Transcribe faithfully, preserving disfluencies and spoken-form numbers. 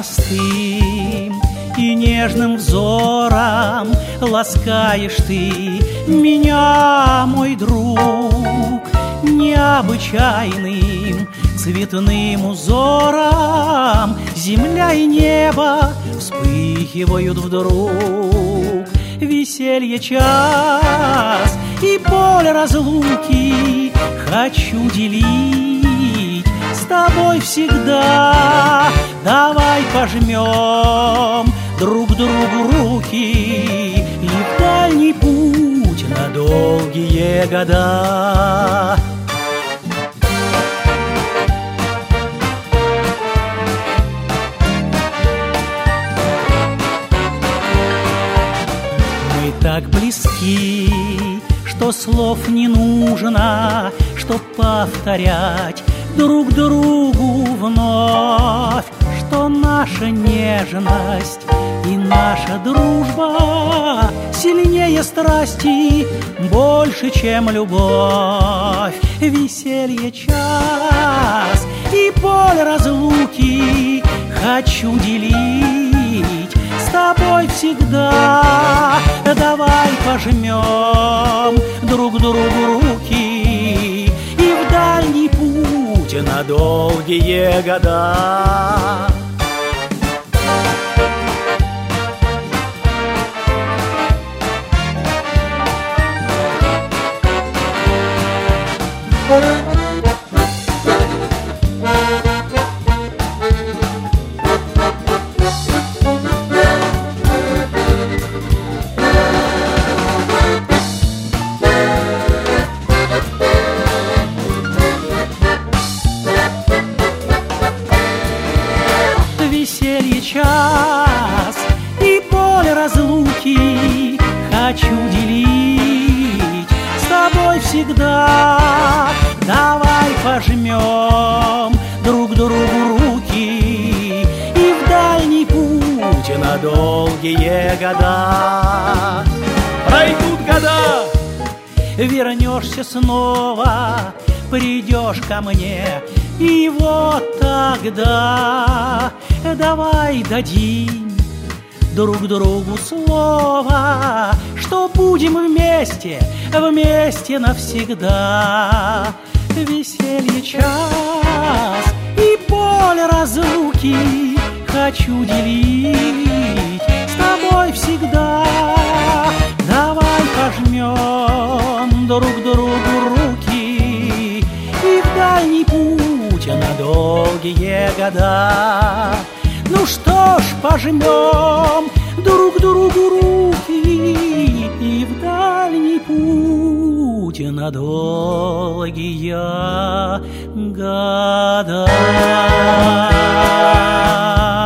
простым и нежным взором ласкаешь ты меня, мой друг, необычайным цветным узором. Земля и небо вспыхивают вдруг. Веселье час и боль разлуки хочу делить с тобой всегда. Давай пожмем друг другу руки и в дальний путь на долгие года. Мы так близки, что слов не нужно, чтоб повторять друг другу вновь, что наша нежность и наша дружба сильнее страсти, больше, чем любовь. Веселье час и боль разлуки хочу делить с тобой всегда. Давай пожмем друг другу руки и в дальний путь на долгие года. Веселье час и боль разлуки хочу делить с тобой всегда. Давай пожмем друг другу руки и в дальний путь на долгие года. Пройдут года, вернешься снова, придешь ко мне, и вот тогда давай дадим друг другу слово, что будем вместе, вместе навсегда. Веселье час и боль разлуки хочу делить с тобой всегда. Давай пожмем друг другу руки и в дальний путь на долгие года. Ну что ж, пожмем друг другу руки и в дальний путь на долгие года.